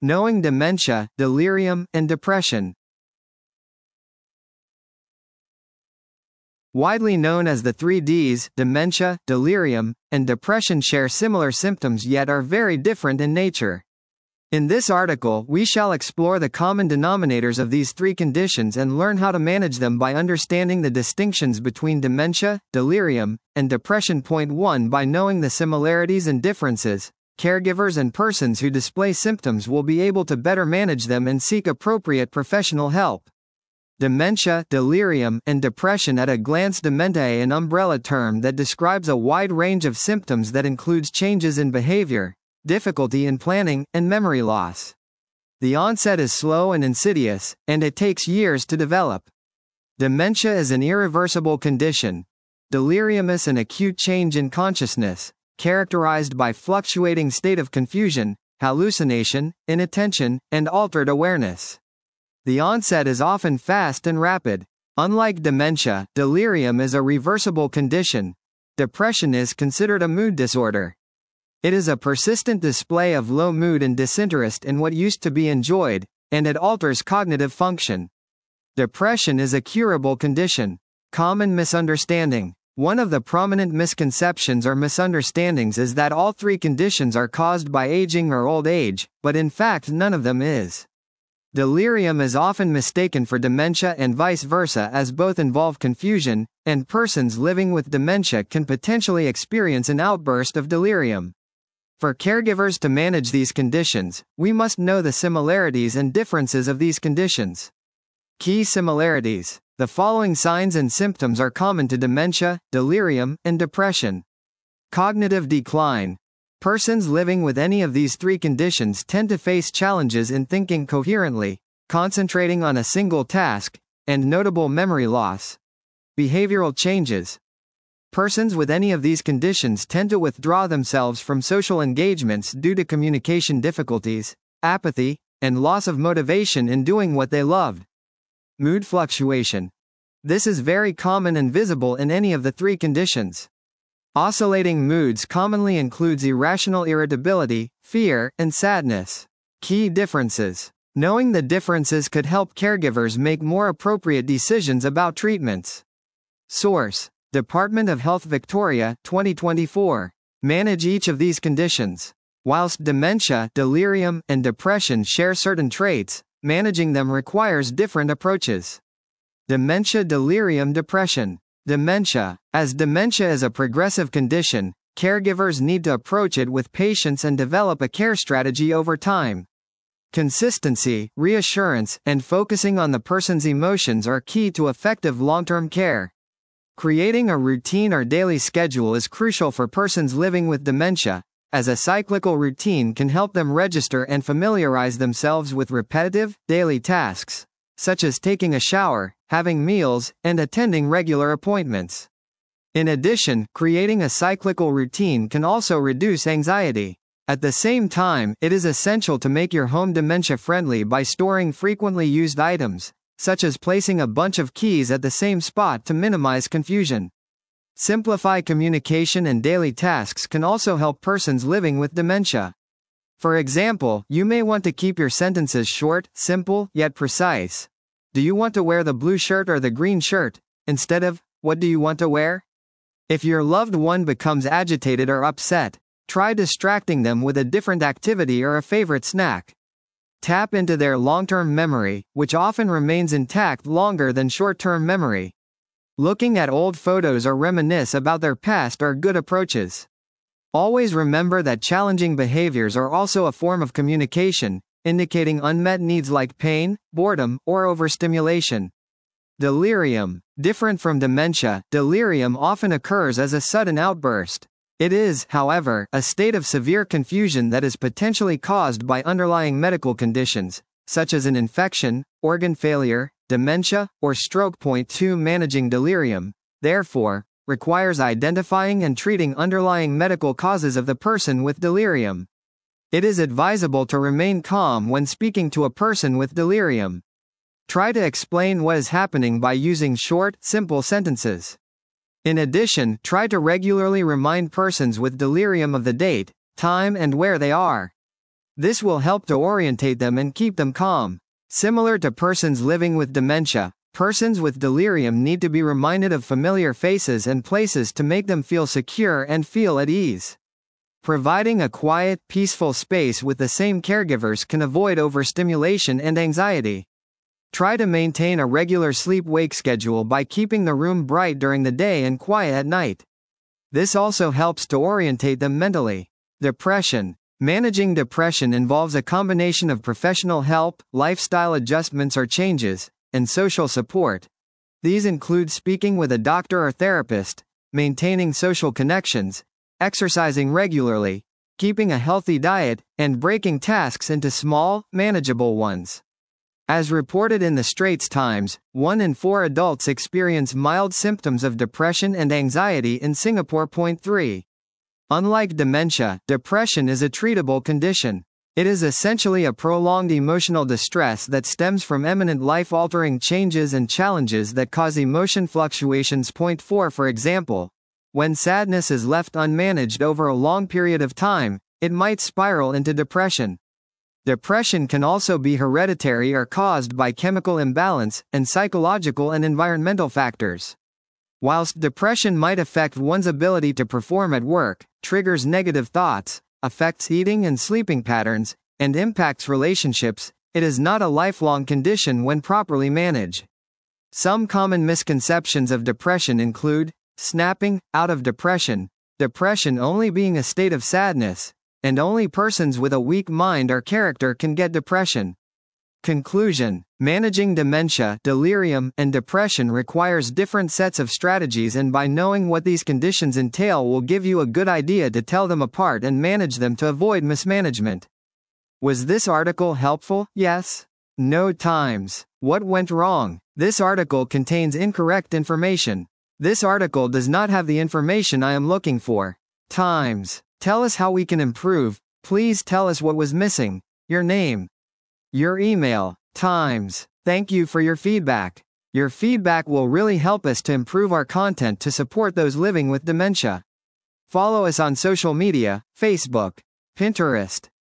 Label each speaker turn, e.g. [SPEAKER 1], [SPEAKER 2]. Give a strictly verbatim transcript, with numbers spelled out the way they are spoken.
[SPEAKER 1] Knowing dementia, delirium, and depression. Widely known as the three Ds, dementia, delirium, and depression share similar symptoms yet are very different in nature. In this article, we shall explore the common denominators of these three conditions and learn how to manage them by understanding the distinctions between dementia, delirium, and depression. Point one By knowing the similarities and differences, caregivers and persons who display symptoms will be able to better manage them and seek appropriate professional help. Dementia, delirium, and depression at a glance. Dementia, an umbrella term that describes a wide range of symptoms that includes changes in behavior, difficulty in planning, and memory loss. The onset is slow and insidious, and it takes years to develop. Dementia is an irreversible condition. Delirium is an acute change in consciousness, characterized by fluctuating state of confusion, hallucination, inattention, and altered awareness. The onset is often fast and rapid. Unlike dementia, delirium is a reversible condition. Depression is considered a mood disorder. It is a persistent display of low mood and disinterest in what used to be enjoyed, and it alters cognitive function. Depression is a curable condition. Common misunderstanding. One of the prominent misconceptions or misunderstandings is that all three conditions are caused by aging or old age, but in fact none of them is. Delirium is often mistaken for dementia and vice versa, as both involve confusion, and persons living with dementia can potentially experience an outburst of delirium. For caregivers to manage these conditions, we must know the similarities and differences of these conditions. Key similarities. The following signs and symptoms are common to dementia, delirium, and depression. Cognitive decline. Persons living with any of these three conditions tend to face challenges in thinking coherently, concentrating on a single task, and notable memory loss. Behavioral changes. Persons with any of these conditions tend to withdraw themselves from social engagements due to communication difficulties, apathy, and loss of motivation in doing what they loved. Mood fluctuation. This is very common and visible in any of the three conditions. Oscillating moods commonly includes irrational irritability, fear, and sadness. Key differences. Knowing the differences could help caregivers make more appropriate decisions about treatments. Source: Department of Health Victoria, twenty twenty-four. Manage each of these conditions. Whilst dementia, delirium, and depression share certain traits, managing them requires different approaches. Dementia, delirium, depression. Dementia. As dementia is a progressive condition, caregivers need to approach it with patience and develop a care strategy over time. Consistency, reassurance, and focusing on the person's emotions are key to effective long-term care. Creating a routine or daily schedule is crucial for persons living with dementia, as a cyclical routine can help them register and familiarize themselves with repetitive, daily tasks, such as taking a shower, having meals, and attending regular appointments. In addition, creating a cyclical routine can also reduce anxiety. At the same time, it is essential to make your home dementia-friendly by storing frequently used items, such as placing a bunch of keys at the same spot to minimize confusion. Simplify communication and daily tasks can also help persons living with dementia. For example, you may want to keep your sentences short, simple, yet precise. Do you want to wear the blue shirt or the green shirt, instead of, what do you want to wear? If your loved one becomes agitated or upset, try distracting them with a different activity or a favorite snack. Tap into their long-term memory, which often remains intact longer than short-term memory. Looking at old photos or reminisce about their past are good approaches. Always remember that challenging behaviors are also a form of communication, indicating unmet needs like pain, boredom, or overstimulation. Delirium. Different from dementia, delirium often occurs as a sudden outburst. It is, however, a state of severe confusion that is potentially caused by underlying medical conditions, such as an infection, organ failure, dementia, or stroke. Point two Managing delirium, therefore, requires identifying and treating underlying medical causes of the person with delirium. It is advisable to remain calm when speaking to a person with delirium. Try to explain what is happening by using short, simple sentences. In addition, try to regularly remind persons with delirium of the date, time, and where they are. This will help to orientate them and keep them calm. Similar to persons living with dementia, persons with delirium need to be reminded of familiar faces and places to make them feel secure and feel at ease. Providing a quiet, peaceful space with the same caregivers can avoid overstimulation and anxiety. Try to maintain a regular sleep-wake schedule by keeping the room bright during the day and quiet at night. This also helps to orientate them mentally. Depression. Managing depression involves a combination of professional help, lifestyle adjustments or changes, and social support. These include speaking with a doctor or therapist, maintaining social connections, exercising regularly, keeping a healthy diet, and breaking tasks into small, manageable ones. As reported in the Straits Times, one in four adults experience mild symptoms of depression and anxiety in Singapore. Point three. Unlike dementia, depression is a treatable condition. It is essentially a prolonged emotional distress that stems from imminent life-altering changes and challenges that cause emotion fluctuations. Point four. For example, when sadness is left unmanaged over a long period of time, it might spiral into depression. Depression can also be hereditary or caused by chemical imbalance, and psychological and environmental factors. Whilst depression might affect one's ability to perform at work, triggers negative thoughts, affects eating and sleeping patterns, and impacts relationships, it is not a lifelong condition when properly managed. Some common misconceptions of depression include snapping out of depression, depression only being a state of sadness, and only persons with a weak mind or character can get depression. Conclusion. Managing dementia, delirium, and depression requires different sets of strategies, and by knowing what these conditions entail will give you a good idea to tell them apart and manage them to avoid mismanagement. Was this article helpful? Yes? No. Times. What went wrong? This article contains incorrect information. This article does not have the information I am looking for. Times. Tell us how we can improve. Please tell us what was missing. Your name. Your email. Times. Thank you for your feedback. Your feedback will really help us to improve our content to support those living with dementia. Follow us on social media, Facebook, Pinterest,